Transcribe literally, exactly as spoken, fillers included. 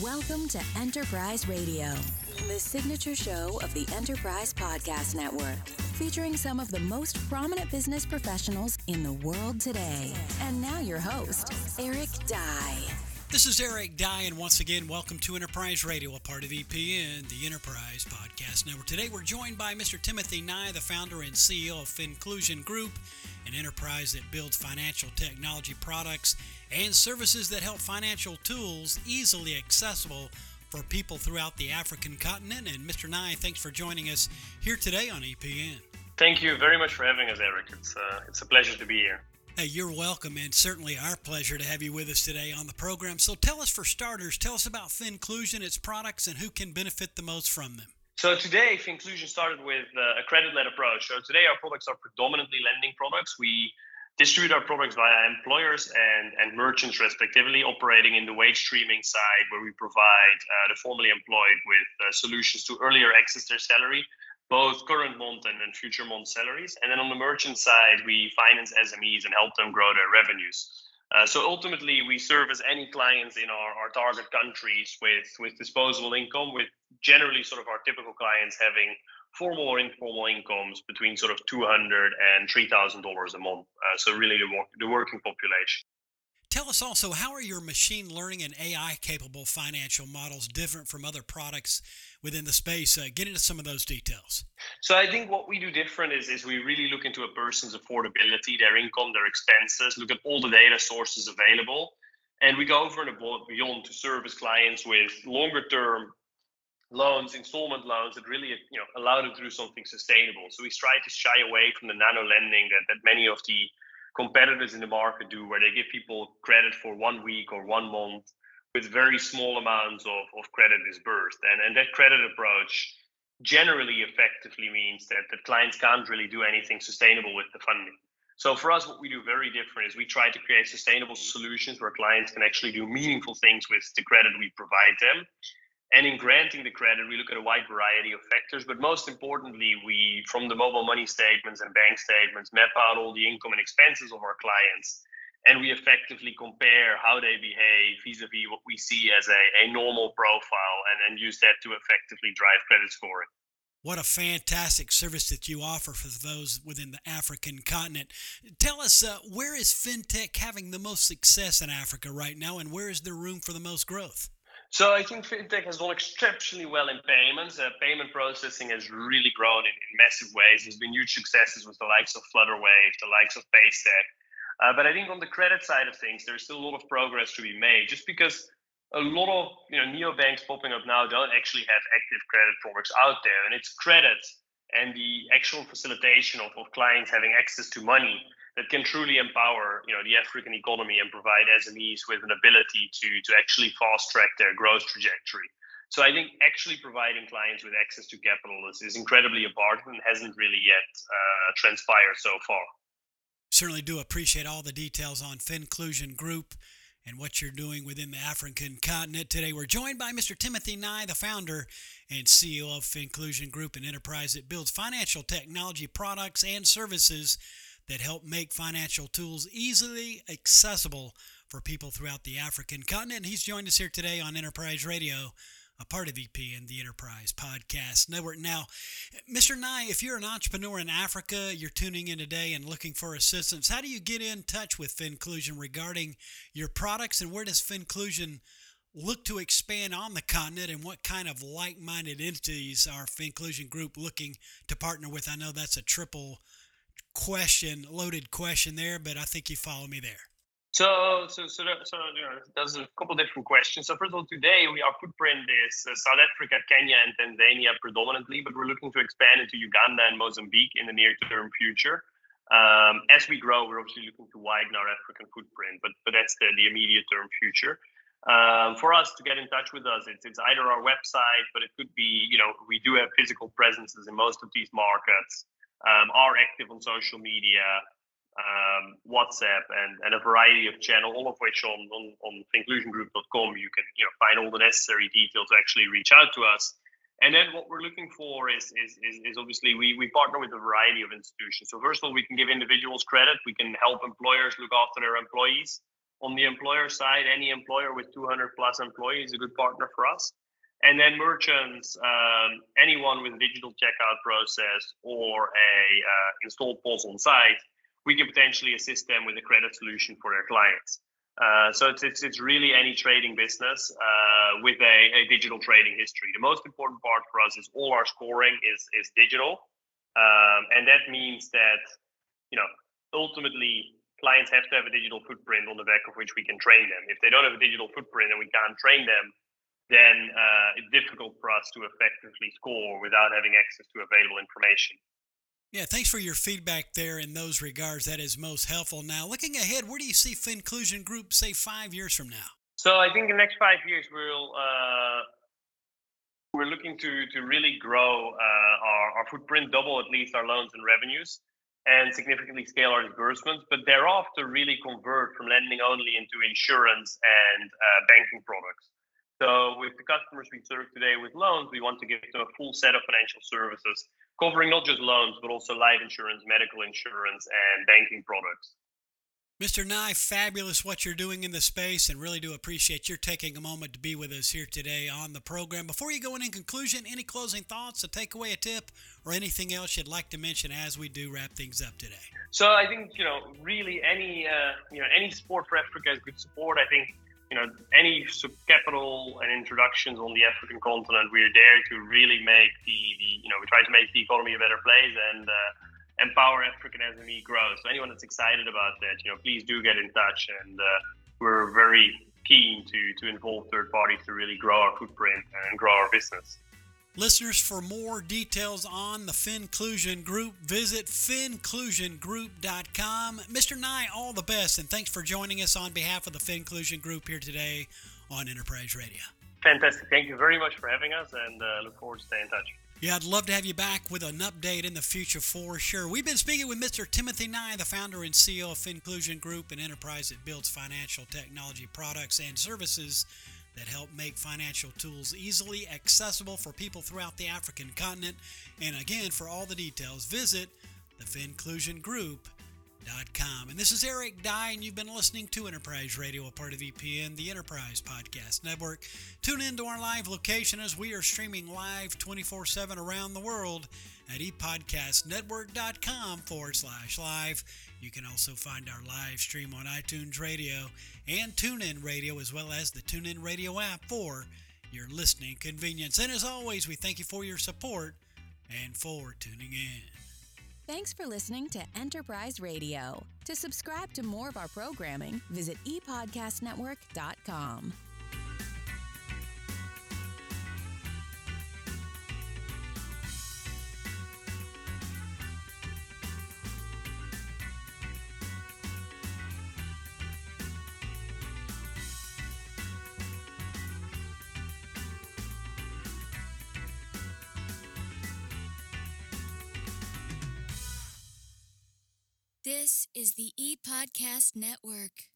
Welcome to Enterprise Radio, the signature show of the Enterprise Podcast Network, featuring some of the most prominent business professionals in the world today. And now your host, Eric Dye. This is Eric Dye, and once again, welcome to Enterprise Radio, a part of E P N, the Enterprise Podcast Network. Today, we're joined by Mister Timothy Nye, the founder and C E O of Finclusion Group, an enterprise that builds financial technology products and services that help financial tools easily accessible for people throughout the African continent. And Mister Nye, thanks for joining us here today on E P N. Thank you very much for having us, Eric. It's uh, it's a pleasure to be here. Hey, you're welcome, and certainly our pleasure to have you with us today on the program. So tell us, for starters, tell us about Finclusion, its products, and who can benefit the most from them. So today, Finclusion started with uh, a credit-led approach. So today, our products are predominantly lending products. We distribute our products via employers and, and merchants, respectively, operating in the wage streaming side, where we provide uh, the formerly employed with uh, solutions to earlier access their salary, both current month and, and future month salaries. And then on the merchant side, we finance S M Es and help them grow their revenues. Uh, so ultimately, we service any clients in our, our target countries with, with disposable income, with generally sort of our typical clients having formal or informal incomes between sort of two hundred dollars and three thousand dollars a month. Uh, so really the, the working population. Tell us also, how are your machine learning and A I-capable financial models different from other products within the space? Uh, get into some of those details. So I think what we do different is, is we really look into a person's affordability, their income, their expenses, look at all the data sources available, and we go over and above beyond to service clients with longer-term loans, installment loans that really, you know, allow them to do something sustainable. So we try to shy away from the nano lending that, that many of the competitors in the market do, where they give people credit for one week or one month with very small amounts of, of credit disbursed. And, and that credit approach generally effectively means that, that clients can't really do anything sustainable with the funding. So for us, what we do very different is we try to create sustainable solutions where clients can actually do meaningful things with the credit we provide them. And in granting the credit, we look at a wide variety of factors, but most importantly, we, from the mobile money statements and bank statements, map out all the income and expenses of our clients, and we effectively compare how they behave vis-a-vis what we see as a, a normal profile, and then use that to effectively drive credit scoring. What a fantastic service that you offer for those within the African continent. Tell us, uh, where is FinTech having the most success in Africa right now, and where is there room for the most growth? So I think FinTech has done exceptionally well in payments. Uh, payment processing has really grown in, in massive ways. There's been huge successes with the likes of Flutterwave, the likes of Paystack. Uh, but I think on the credit side of things, there's still a lot of progress to be made, just because a lot of you know neobanks popping up now don't actually have active credit products out there. And it's credit and the actual facilitation of, of clients having access to money that can truly empower, you know, the African economy and provide S M Es with an ability to, to actually fast track their growth trajectory. So I think actually providing clients with access to capital is, is incredibly important and hasn't really yet uh, transpired so far. Certainly do appreciate all the details on Finclusion Group and what you're doing within the African continent. Today, we're joined by Mister Timothy Nye, the founder and C E O of Finclusion Group, an enterprise that builds financial technology products and services that help make financial tools easily accessible for people throughout the African continent. And he's joined us here today on Enterprise Radio, a part of E P N, the Enterprise Podcast Network. Now, Mister Nye, if you're an entrepreneur in Africa, you're tuning in today and looking for assistance, how do you get in touch with Finclusion regarding your products, and where does Finclusion look to expand on the continent, and what kind of like-minded entities are Finclusion Group looking to partner with? I know that's a triple question, loaded question there, but I think you follow me there. So, so, so, so you know, there's a couple different questions. So, first of all, today we our footprint is uh, South Africa, Kenya, and Tanzania predominantly, but we're looking to expand into Uganda and Mozambique in the near-term future. Um, as we grow, we're obviously looking to widen our African footprint, but but that's the, the immediate-term future. Um, for us to get in touch with us, it's it's either our website, but it could be, you know, we do have physical presences in most of these markets. Um, are active on social media, um, WhatsApp, and, and a variety of channels, all of which on, on, on finclusion group dot com you can you know find all the necessary details to actually reach out to us. And then what we're looking for is is is, is obviously we, we partner with a variety of institutions. So first of all, we can give individuals credit. We can help employers look after their employees. On the employer side, any employer with two hundred plus employees is a good partner for us. And then merchants, um, anyone with a digital checkout process or a uh, installed P O S on site, we can potentially assist them with a credit solution for their clients. Uh, so it's, it's it's really any trading business uh, with a, a digital trading history. The most important part for us is all our scoring is is digital, um, and that means that you know ultimately clients have to have a digital footprint on the back of which we can train them. If they don't have a digital footprint and we can't train them, then uh, it's difficult for us to effectively score without having access to available information. Yeah, thanks for your feedback there in those regards. That is most helpful. Now, looking ahead, where do you see Finclusion Group, say, five years from now? So I think in the next five years, we'll uh, we're looking to to really grow uh, our, our footprint, double at least our loans and revenues, and significantly scale our disbursements, but thereafter really convert from lending only into insurance and uh, banking products. So with the customers we serve today with loans, we want to give them a full set of financial services, covering not just loans, but also life insurance, medical insurance, and banking products. Mister Nye, fabulous what you're doing in the space, and really do appreciate your taking a moment to be with us here today on the program. Before you go in, in conclusion, any closing thoughts, a takeaway, a tip, or anything else you'd like to mention as we do wrap things up today? So I think, you know, really any, uh, you know, any support for Africa is good support. I think, you know, any capital and introductions on the African continent, we're there to really make the, the you know, we try to make the economy a better place and uh, empower African S M E growth. So anyone that's excited about that, you know, please do get in touch. And uh, we're very keen to to involve third parties to really grow our footprint and grow our business. Listeners, for more details on the Finclusion Group, visit finclusion group dot com. Mister Nye, all the best, and thanks for joining us on behalf of the Finclusion Group here today on Enterprise Radio. Fantastic. Thank you very much for having us, and uh, look forward to staying in touch. Yeah, I'd love to have you back with an update in the future for sure. We've been speaking with Mister Timothy Nye, the founder and C E O of Finclusion Group, an enterprise that builds financial technology products and services that help make financial tools easily accessible for people throughout the African continent. And again, for all the details, visit the finclusion group dot com. And this is Eric Dye, and you've been listening to Enterprise Radio, a part of E P N, the Enterprise Podcast Network. Tune in to our live location as we are streaming live twenty-four seven around the world at epodcastnetwork.com forward slash live. You can also find our live stream on iTunes Radio and TuneIn Radio, as well as the TuneIn Radio app for your listening convenience. And as always, we thank you for your support and for tuning in. Thanks for listening to Enterprise Radio. To subscribe to more of our programming, visit e podcast network dot com. This is the ePodcast Network.